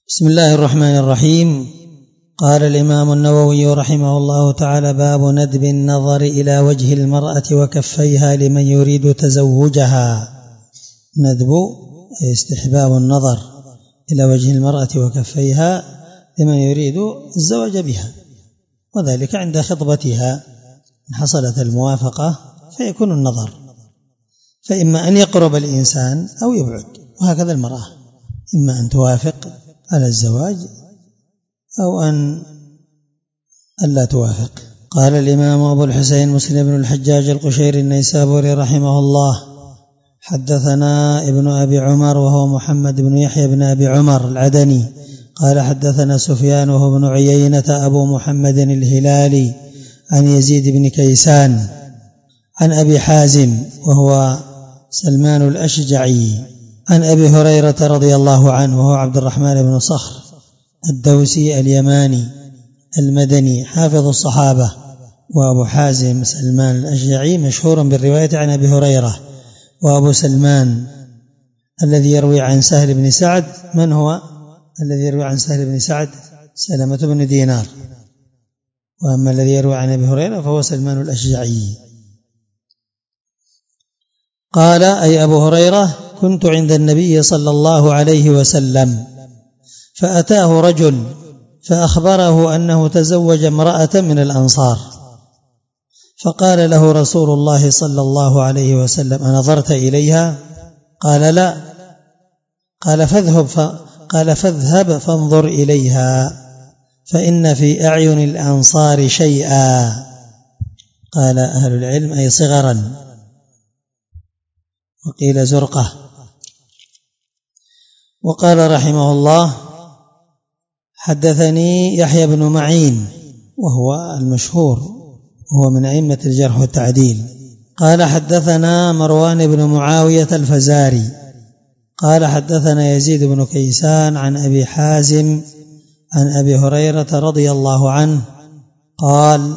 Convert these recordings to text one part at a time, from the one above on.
بسم الله الرحمن الرحيم. قال الإمام النووي رحمه الله تعالى: باب ندب النظر إلى وجه المرأة وكفيها لمن يريد تزوجها. ندب استحباب النظر إلى وجه المرأة وكفيها لمن يريد الزواج بها، وذلك عند خطبتها إن حصلت الموافقة فيكون النظر، فإما أن يقرب الإنسان أو يبعد، وهكذا المرأة إما أن توافق على الزواج أو أن لا توافق. قال الإمام أبو الحسين مسلم بن الحجاج القشيري النيسابوري رحمه الله: حدثنا ابن أبي عمر وهو محمد بن يحيى بن أبي عمر العدني قال حدثنا سفيان وهو بن عيينة أبو محمد الهلالي عن يزيد بن كيسان عن أبي حازم وهو سلمان الأشجعي عن أبي هريرة رضي الله عنه وهو عبد الرحمن بن صخر الدوسي اليماني المدني حافظ الصحابة. وأبو حازم سلمان الأشجعي مشهور بالرواية عن أبي هريرة. وأبو سلمان الذي يروي عن سهل بن سعد، من هو الذي يروي عن سهل بن سعد؟ سلمة بن دينار. وأما الذي يروي عن أبي هريرة فهو سلمان الأشجعي. قال أي أبو هريرة: كنت عند النبي صلى الله عليه وسلم فأتاه رجل فأخبره أنه تزوج امرأة من الأنصار، فقال له رسول الله صلى الله عليه وسلم: أنظرت إليها؟ قال لا. قال فاذهب فانظر إليها فإن في أعين الأنصار شيئا. قال أهل العلم أي صغرا، وقيل زرقة. وقال رحمه الله: حدثني يحيى بن معين وهو المشهور وهو من أئمة الجرح والتعديل قال حدثنا مروان بن معاوية الفزاري قال حدثنا يزيد بن كيسان عن أبي حازم عن أبي هريرة رضي الله عنه قال: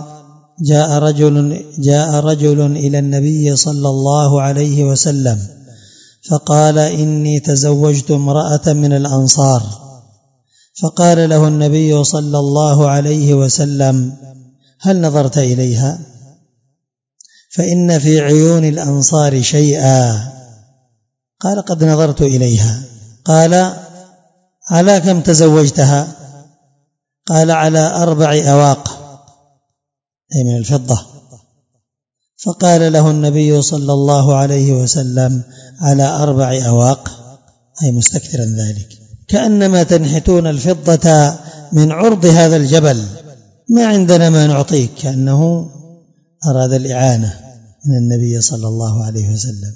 جاء رجل إلى النبي صلى الله عليه وسلم فقال: إني تزوجت امرأة من الأنصار. فقال له النبي صلى الله عليه وسلم: هل نظرت إليها؟ فإن في عيون الأنصار شيئا. قال: قد نظرت إليها. قال: على كم تزوجتها؟ قال: على 4 أواق، أي من الفضة. فقال له النبي صلى الله عليه وسلم: على 4 أواق، أي مستكثرا ذلك، كأنما تنحتون الفضة من عرض هذا الجبل، ما عندنا ما نعطيك. كأنه أراد الإعانة من النبي صلى الله عليه وسلم.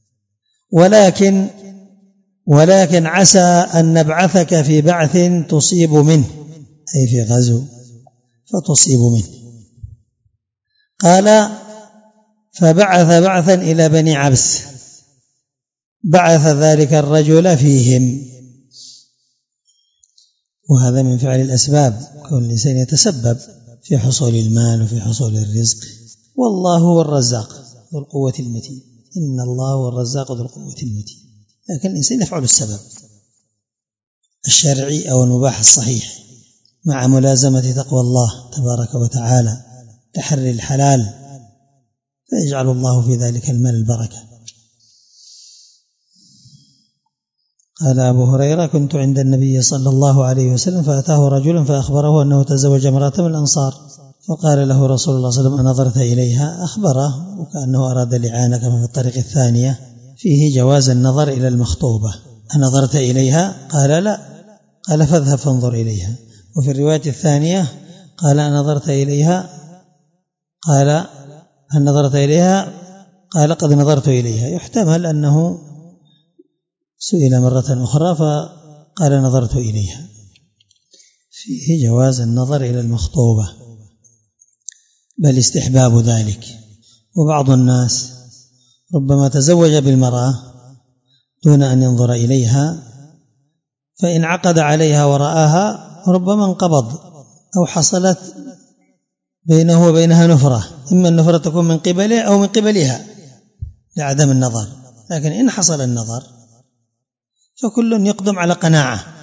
ولكن عسى أن نبعثك في بعث تصيب منه، أي في غزو فتصيب منه. قال: فبعث بعثا إلى بني عبس، بعث ذلك الرجل فيهم. وهذا من فعل الأسباب، كون الإنسان يتسبب في حصول المال وفي حصول الرزق. والله هو الرزاق ذو القوة المتين، إن الله هو الرزاق ذو القوة المتين. لكن الإنسان يفعل السبب الشرعي أو المباح الصحيح مع ملازمة تقوى الله تبارك وتعالى، تحري الحلال، فيجعل الله في ذلك المال البركة. قال أبو هريرة: كنت عند النبي صلى الله عليه وسلم فأتاه رجل فأخبره أنه تزوج امرأة من الأنصار، فقال له رسول الله صلى الله عليه وسلم: أنظرت إليها؟ أخبره وكأنه أراد الإعانة كما في الطريق الثانية فيه جواز النظر إلى المخطوبة. أنظرت إليها؟ قال لا. قال: فاذهب فانظر إليها. وفي الرواية الثانية قال: أنظرت إليها؟ قال: هل نظرت إليها؟ قال: قد نظرت إليها. يحتمل أنه سئل مرة أخرى فقال: نظرت إليها. فيه جواز النظر إلى المخطوبة، بل استحباب ذلك. وبعض الناس ربما تزوج بالمرأة دون أن ينظر إليها، فإن عقد عليها ورآها ربما انقبض أو حصلت بينه وبينها نفرة، إما النفرة تكون من قبله أو من قبلها لعدم النظر. لكن إن حصل النظر فكل يقدم على قناعة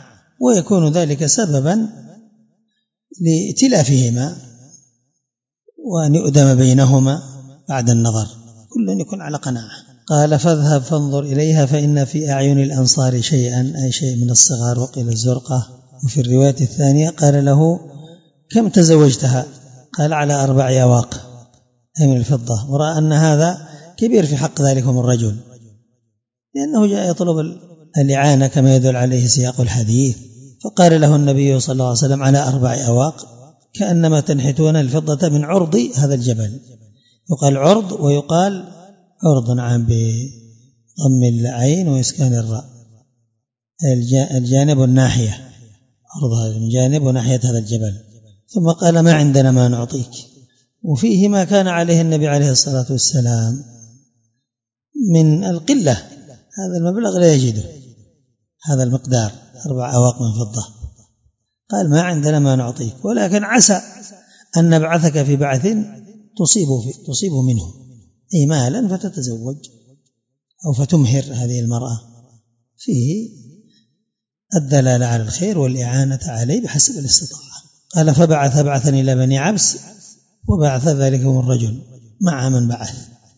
ويكون ذلك سببا لائتلافهما وأن يؤدم بينهما بعد النظر، كل يكون على قناعة. قال فاذهب فانظر إليها فإن في أعين الأنصار شيئا، أي شيء من الصغار، وقيل الزرقة. وفي الرواية الثانية قال له كم تزوجتها؟ قال على 4 أواق أي من الفضة، ورأى أن هذا كبير في حق ذلكم الرجل، لأنه جاء يطلب الإعانة كما يدل عليه سياق الحديث. فقال له النبي صلى الله عليه وسلم على 4 أواق، كأنما تنحتون الفضة من عرض هذا الجبل. يقال عرض ويقال عرض عام بضم العين وإسكان الراء، الجانب والناحية، عرض هذا الجانب وناحية هذا الجبل. ثم قال ما عندنا ما نعطيك. وفيه ما كان عليه النبي عليه الصلاة والسلام من القلة، هذا المبلغ لا يجده، هذا المقدار 4 أواق من فضة. قال ما عندنا ما نعطيك، ولكن عسى أن نبعثك في بعث تصيب منه، أي مالا فتتزوج أو فتمهر هذه المرأة. فيه الدلالة على الخير والإعانة عليه بحسب الاستطاعة. قال فبعث بعثا إلى بني عبس، وبعث ذلكم الرجل مع من بعث.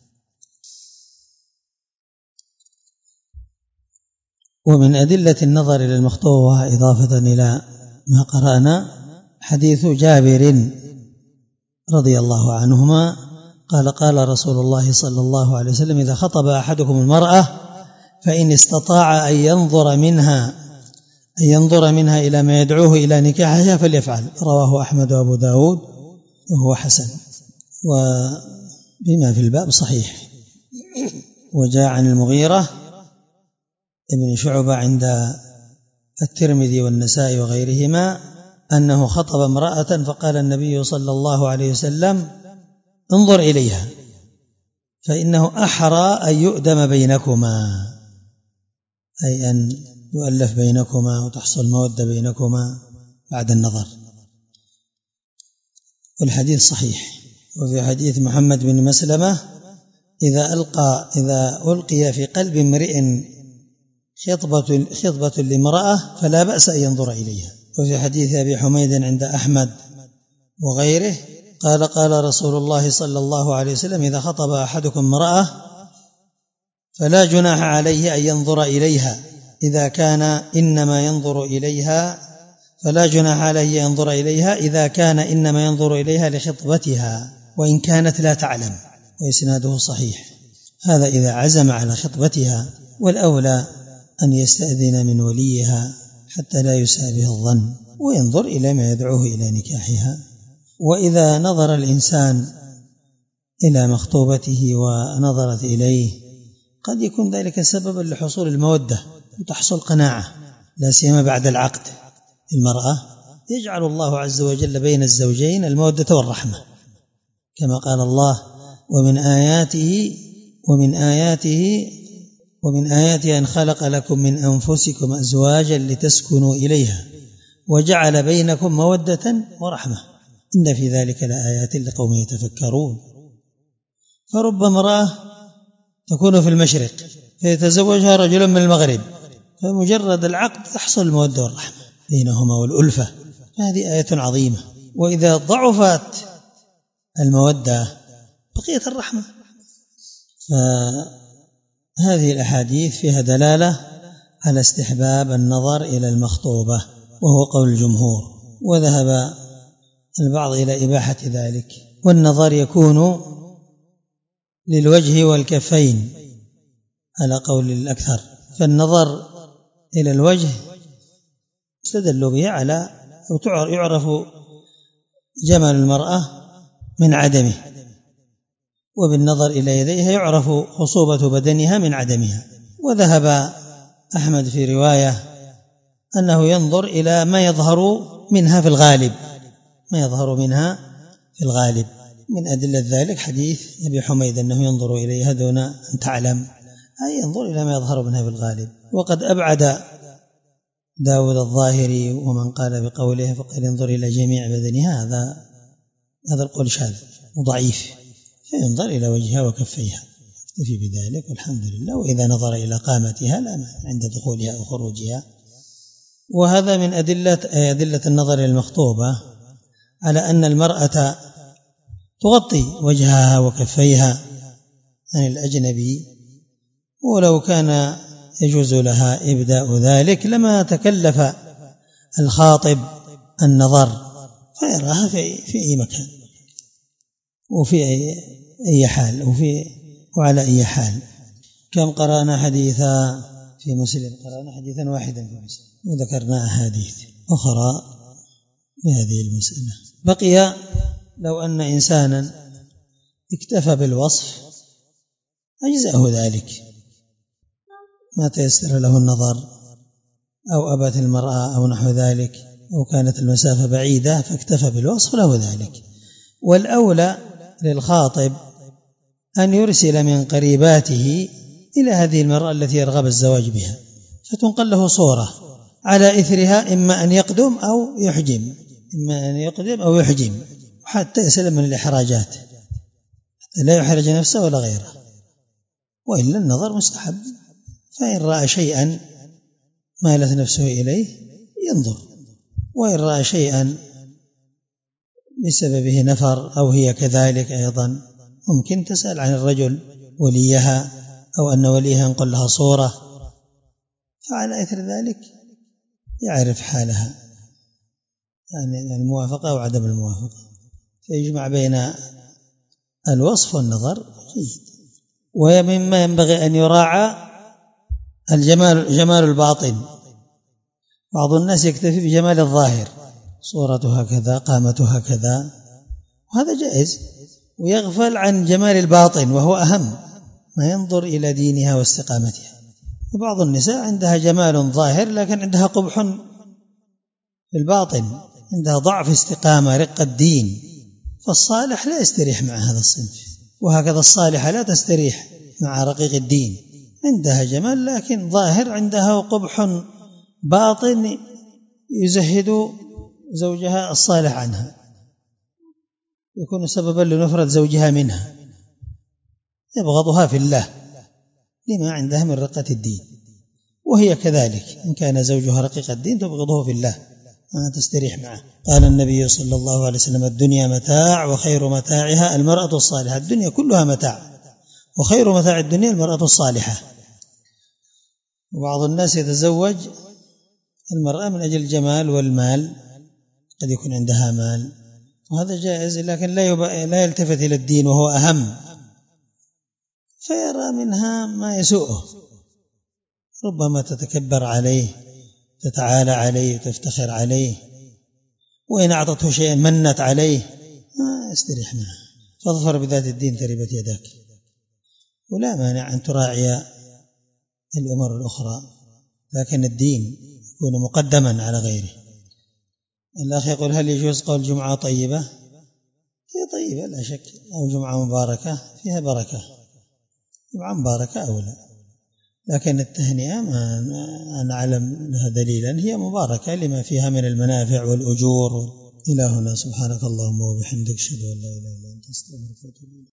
ومن أدلة النظر إلى المخطوبة إضافة إلى ما قرأنا حديث جابر رضي الله عنهما قال قال رسول الله صلى الله عليه وسلم إذا خطب أحدكم المرأة فإن استطاع أن ينظر منها إلى ما يدعوه إلى نكاحها فليفعل. رواه أحمد وأبو داود وهو حسن، وبما في الباب صحيح. وجاء عن المغيرة ابن شعبة عند الترمذي والنسائي وغيرهما أنه خطب امرأة فقال النبي صلى الله عليه وسلم انظر إليها فإنه أحرى أن يؤدم بينكما، أي أن يؤلف بينكما وتحصل مودة بينكما بعد النظر. والحديث صحيح. وفي حديث محمد بن مسلمة إذا ألقي في قلب امرئ خطبة لامرأة فلا بأس أن ينظر إليها. وفي حديث أبي حميد عند أحمد وغيره قال رسول الله صلى الله عليه وسلم إذا خطب أحدكم امرأة فلا جناح عليه أن ينظر إليها إذا كان إنما ينظر إليها، فلا جناح عليه ينظر إليها إذا كان إنما ينظر إليها لخطبتها وإن كانت لا تعلم. وإسناده صحيح. هذا إذا عزم على خطبتها، والأولى أن يستأذن من وليها حتى لا يساء به الظن وينظر إلى ما يدعوه إلى نكاحها. وإذا نظر الإنسان إلى مخطوبته ونظرت إليه قد يكون ذلك سببا لحصول المودة وتحصل قناعة، لا سيما بعد العقد. المرأة يجعل الله عز وجل بين الزوجين المودة والرحمة، كما قال الله ومن آياته أن خلق لكم من أنفسكم أزواجا لتسكنوا إليها وجعل بينكم مودة ورحمة إن في ذلك لآيات لقوم يتفكرون. فرب امرأة تكون في المشرق فيتزوجها رجل من المغرب، فمجرد العقد تحصل المودة والرحمة بينهما والألفة. هذه آية عظيمة. وإذا ضعفت المودة بقيت الرحمة. فهذه الأحاديث فيها دلالة على استحباب النظر إلى المخطوبة، وهو قول الجمهور، وذهب البعض إلى إباحة ذلك. والنظر يكون للوجه والكفين على قول الأكثر. فالنظر إلى الوجه استدلوا به على أو يعرف جمال المرأة من عدمه، وبالنظر إلى يديها يعرف خصوبة بدنها من عدمها. وذهب أحمد في رواية أنه ينظر إلى ما يظهر منها في الغالب، من أدلة ذلك حديث أبي حميد أنه ينظر إليها دون أن تعلم، أي ينظر إلى ما يظهر منها في الغالب. وقد أبعد داود الظاهري ومن قال بقوله فقال ينظر إلى جميع بدنها، هذا القول شاذ وضعيف، فينظر إلى وجهها وكفيها، اكتفي بذلك والحمد لله. وإذا نظر إلى قامتها لا مانع عند دخولها أو خروجها. وهذا من أدلة النظر المخطوبة على أن المرأة تغطي وجهها وكفيها عن الأجنبي، ولو كان يجوز لها إبداء ذلك لما تكلف الخاطب النظر فيراها في أي مكان وفي أي حال وعلى أي حال. كم قرأنا حديثا في مسلم؟ قرأنا حديثا واحدا في مسلم وذكرنا أحاديث أخرى بهذه المسألة. بقي لو أن إنسانا اكتفى بالوصف أجزأه ذلك، ما تيسر له النظر أو أبت المرأة أو نحو ذلك أو كانت المسافة بعيدة فاكتفى بالوصف له ذلك. والأولى للخاطب أن يرسل من قريباته إلى هذه المرأة التي يرغب الزواج بها فتنقل له صورة على إثرها إما أن يقدم أو يحجم حتى يسلم من الإحراجات حتى لا يحرج نفسه ولا غيره. وإلا النظر مستحب، فإن رأى شيئا مالت نفسه إليه ينظر، وإن رأى شيئا بسببه نفر أو هي كذلك أيضا ممكن تسأل عن الرجل وليها أو أن وليها ينقل لها صورة، فعلى إثر ذلك يعرف حالها يعني الموافقة أو عدم الموافقة، فيجمع بين الوصف والنظر جيد. ومما ينبغي أن يراعى جمال الباطن. بعض الناس يكتفي بجمال الظاهر، صورتها كذا قامتها كذا، وهذا جائز، ويغفل عن جمال الباطن وهو أهم، ما ينظر إلى دينها واستقامتها. وبعض النساء عندها جمال ظاهر لكن عندها قبح في الباطن، عندها ضعف استقامة رقة دين، فالصالح لا يستريح مع هذا الصنف، وهكذا الصالحة لا تستريح مع رقيق الدين، عندها جمال لكن ظاهر، عندها قبح باطن يزهد زوجها الصالح عنها، يكون سببا لنفرة زوجها منها، يبغضها في الله لما عندها من رقة الدين، وهي كذلك إن كان زوجها رقيق الدين تبغضه في الله ما تستريح معه. قال النبي صلى الله عليه وسلم: الدنيا متاع وخير متاعها المرأة الصالحة. الدنيا كلها متاع، وخير متاع الدنيا المرأة الصالحة. وبعض الناس يتزوج المرأة من أجل الجمال والمال، قد يكون عندها مال وهذا جائز، لكن لا يلتفت إلى الدين وهو أهم، فيرى منها ما يسوءه، ربما تتكبر عليه، تتعالى عليه، تفتخر عليه، وإن أعطته شيئا منت عليه، ما يستريح منها. فاظفر بذات الدين تربت يداك. ولا مانع أن تراعي الأمور الأخرى، لكن الدين يكون مقدما على غيره. الأخ يقول: هل يجوز قول جمعة طيبة؟ هي طيبة لا شك، أو جمعة مباركة فيها بركة، جمعة مباركة أولى، لكن التهنئة ما نعلم لها دليلا، هي مباركة لما فيها من المنافع والأجور. إلهنا سبحانك اللهم وبحمدك أشهد أن لا إله إلا أنت أستغفرك وأتوب إليك.